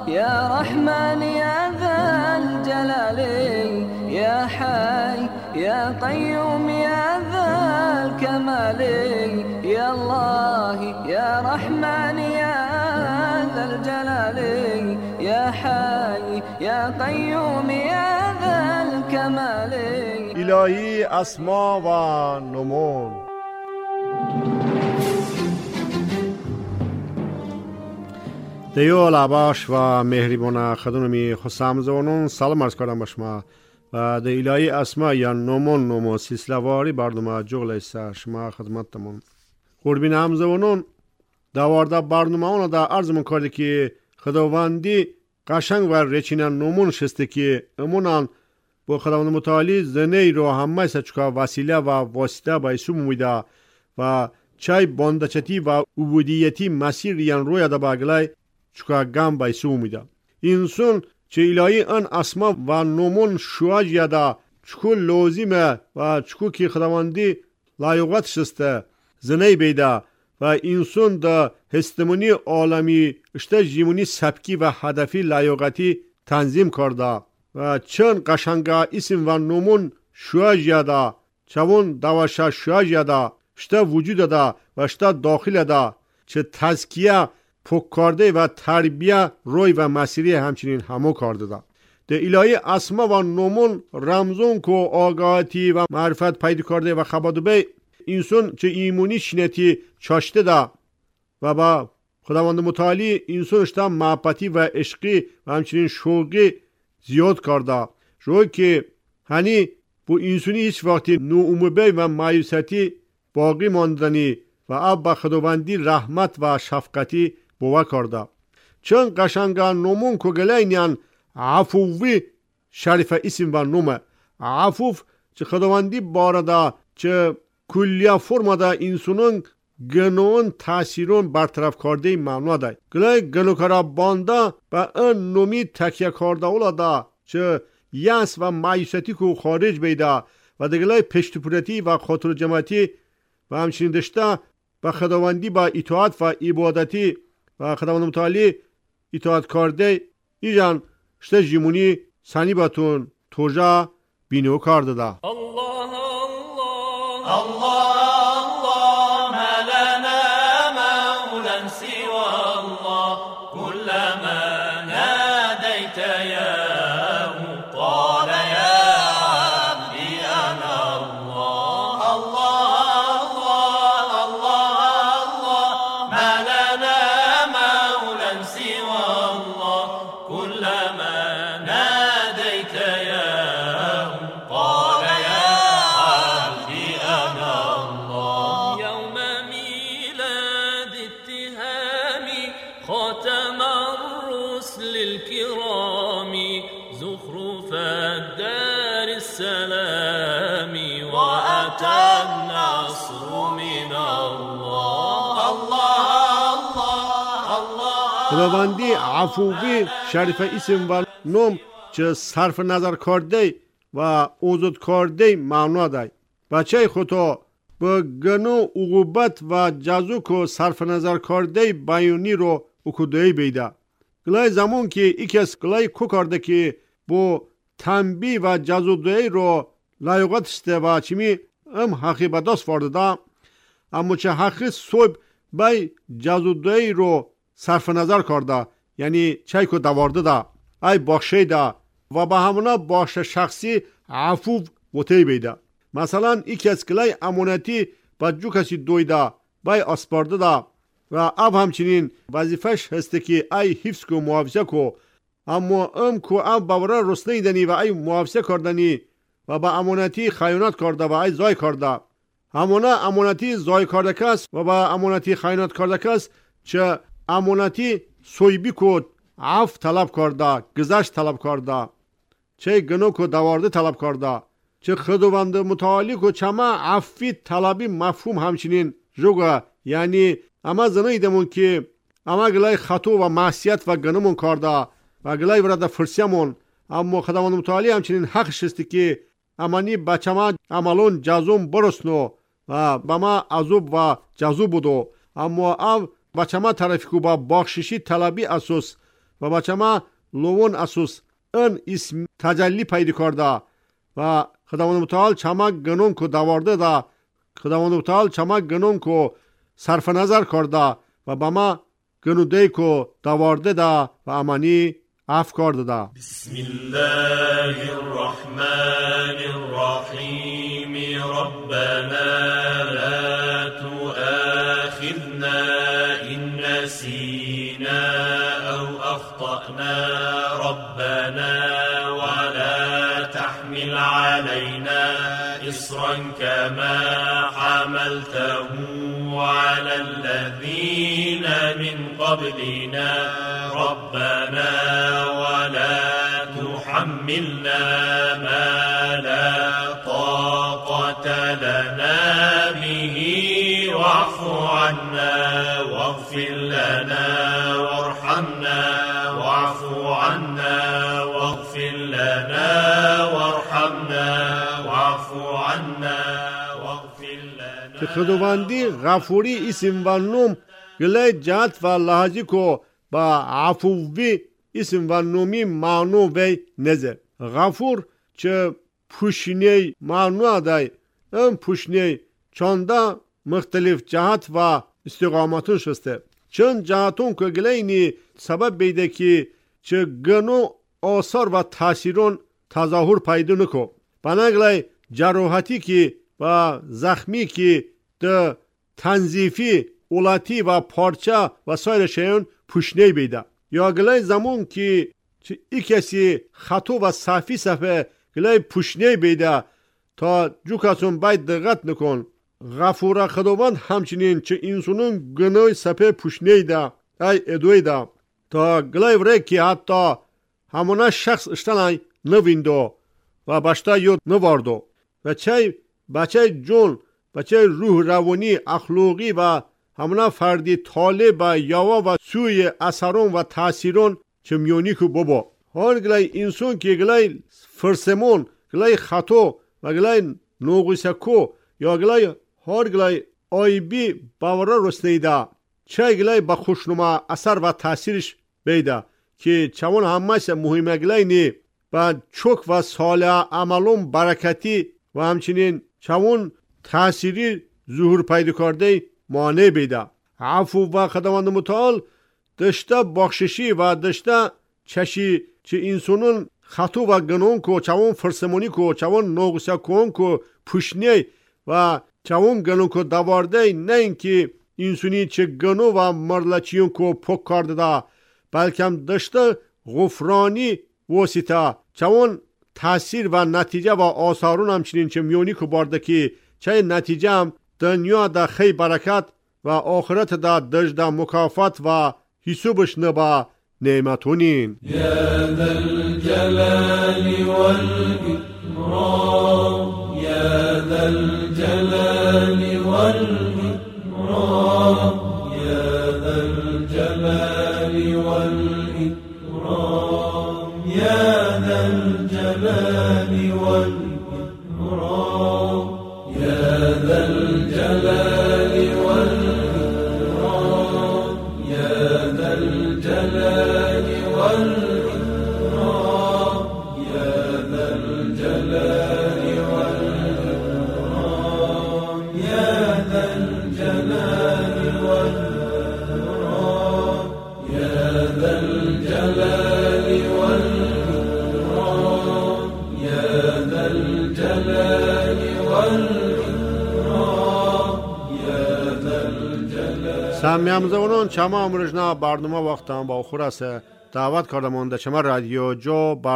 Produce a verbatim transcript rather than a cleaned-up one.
يا رحمن يا ذا الجلال يا حي يا قيوم يا ذا الكمال يا الله يا رحمن يا ذا الجلال يا حي يا قيوم يا ذا الكمال. الهی اسما و نمون. دیو لباش و مهربان خدمت خسام زونون سلام عرض کردم به شما و د الهی اسما یا نمون نمو سلسله‌واری برنامه جغل است شما خدمتتون قربین هم زونون دوارده برنامه اون دا عرض می‌کرد که خداوندی قشنگ و رچینه نمون شسته که امونان با خداوند متعالی زنی رو همه سچکا وسیله و واسطه به ایسو مویده و چای باندچتی و عبودیتی مسیر یان روی دا باگلای چکا گم به ایسو مویده. انسان چه الهی ان اسما و نمون شواج یادا چکو لازمه و چکو که خداوندی لایقت شسته زنی بیده و انسان دا هستمونی عالمی اشته جیمونی سبکی و هدفی لایقتی تنظیم کرده و چون قشنگا اسم و نمون شواج یادا چون دواشا شواج یادا اشته وجود دا و اشته داخل دا چه تزکیه پوک کرده و تربیه روی و مسیری همچنین همو کرده دا. ده الهی اسما و نمون رمزون که آگاهی و معرفت پیدا کرده و خبادو به انسان چه ایمونی شنیتی چاشته دا و با خداوند متعالی انسان اشتا محبتی و عشقی و همچنین شوقی زیاد کرده روی که هنی بو انسانی هیچ وقتی نوعموبه و مایوسیتی باقی ماندنی و اب با خداوندی رحمت و شفقتی بوا کرده چون قشنگا نمون که گلینیان عفوی شریف اسم و نومه عفوف چه خداوندی بارده چه کلیا فرما دا انسانون گنون تاثیرون برطرف کرده معنا ده گلای گلوکارا بانده با ان نومی تکیه کرده اولا دا چه یاس و مایوسیتی کو خارج بیده و دگلای پشتپورتی و خاطر جماعتی و همچنین داشته با خداوندی با اطاعت و عبادتی و خداوند متعالی اطاعت کرده ایجان شته جیمونی سنی باتون توجه بینو کرده ده. الله الله الله خداوندی عفوی شریف اسم و نوم چه صرف نظر کرده و اوزد کرده معنا ده بچه خدا به گنو عقوبت و جزو که صرف نظر کرده بیانی رو اکودهی بیده گلای زمان که ایک از گلای کو کرده که با تنبی و جزو دهی رو لایقت سته و چمی ام حقی بداست وارده ده اما چه حقی صوب بای جزو دهی رو صرف نظر کرده یعنی چای که دوارده ده ای بخشه ده و به همونا بخش شخصی عفو وطی بیده مثلا ایک از کلای امانتی با جو کسی دویده بای اسپارده ده و اب همچنین وظیفش هسته که ای حفظ کو محافظه کو اما ام کو ام باورا رسنه دنی و ای محافظه کردنی و با امانتی خیانت کرده و ای زای کرده همونا امانتی زای کرده کس و با امانتی خیانت کرده کس چه امانتی سویبی کود عف طلب کرده گذشت طلب کرده چه گنو کو دوارده طلب کرده چه خداوند متعالی کو چما عفی طلبی مفهوم همچنین جوگا یعنی اما زنیدمون که اما گلای خطو و معصیت و گنمون کرده و گلای ورده فرسیمون اما خداوند متعالی همچنین حق شستی که امانی بچما عملون جزوم برسنو و بما عذوب و جزو بودو اما او بچما طرفی کو با بخششی طلبی اساس و با چما لون اسوس ان اسم تجلی پیدا کرده و خداوند متعال چما گنون کو دوارده دا خداوند متعال چما گنون کو صرف نظر کرده و با ما گنوده کو دوارده دا و امانی عفو کرده دا. بسم الله الرحمن الرحیم ربنا لا تؤاخذنا إن نسينا أو أخطأنا ربنا ولا تحمل علينا إصرا كما حملته على الذين من قبلنا ربنا ولا تحملنا ما لا طاقة لنا به واعف عنا واغفر لنا وارحمنا واعف عنا واغفر لنا وارحمنا واعف عنا واغفر لنا. که خداوندی غفوری اسم و نوم گله جات و لحظی کو با عفوی اسم و نومی معنو وی نزه. غفور چه پوشنی معنو دای ام پوشنی چانده مختلف جهت و استقامتون شسته. چند جهتون که گله اینی سبب بیده که چه گنو آثار و تاثیرون تظاهر پیدا نکو. بناگله جراحتی که و زخمی که ده تنظیفی اولاتی و پارچه و سایر شیون پوشنی بیده. یا گله زمان که ای کسی خطو و صفی صفه گله پوشنی بیده تا جو کسون باید دقت نکن. غفور خداوند همچنین چه انسانون گناه صفه پوشنی ده ای ادوی ده تا گله وره که حتی همونه شخص اشتنای نویندو و باشتا یود نواردو و چه بچه جون بچه روح روانی اخلاقی و همونه فردی طالب و یاوا و سوی اثرون و تاثیرون چه میونی که بابا هر گلای انسان که گلای فرسمون گلای خطو و گلای نوغیسکو یا گلای هر گلای آیبی باورا رسنیده چه گلای با خوشنما اثر و تاثیرش بیده که چون همه مهمه گلای نی با چوک و صالح عملون برکتی و همچنین چون تأثیری ظهور پیدا کرده مانع بیده. عفو و خداوند متعال دشته بخششی و دشته چشی چه انسانون خطو و گنون کو چون فرسمونی کو چون نوغسه کون کو پوشنی و چون گنون کو دوارده نه اینکه انسانی چه گنو و مرلچیون کو پک کرده ده بلکه هم دشته غفرانی واسطه چون تاثیر و نتیجه و آثارون همچنین چه میونی که بارده که چه نتیجه هم دنیا دا خی برکت و آخرت دا دجد مکافات و حسوبش نبا نعمتونین. یا ذا الجلال والإكرام یا ذا الجلال والإكرام یا ذا الجلال والإكرام یا ذا الجلال والإكرام یا ذا الجلال والإكرام یا ذا الجلال والإكرام یا ذا الجلال والإكرام یا ذا الجلال والإكرام یا ذا الجلال والإكرام یا ذا الجلال سامیامزونون چما امروزنا برنامه وقتم با خورسه دعوت کردم اونده چما رادیو جو